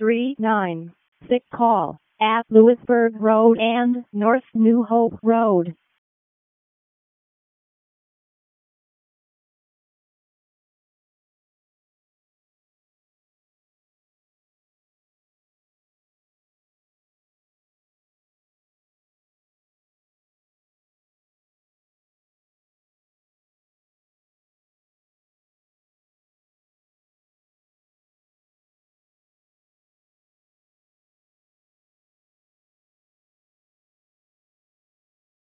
339. Sick call at Lewisburg Road and North New Hope Road.